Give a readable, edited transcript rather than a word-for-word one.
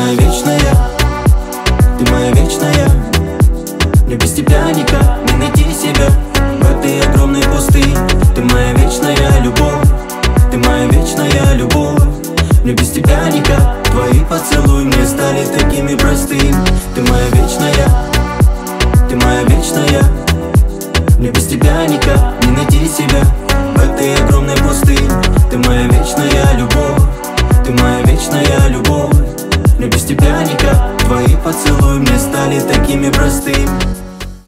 моя вечная, ты моя вечная. Мне без тебя никак не найти себя в этой огромной пустыне. Ты моя вечная любовь, ты моя вечная любовь. Мне без тебя никак. Твои поцелуи мне стали такими простыми. Ты моя вечная, ты моя вечная. Мне без тебя никак не найти себя в этой огромной пустыне.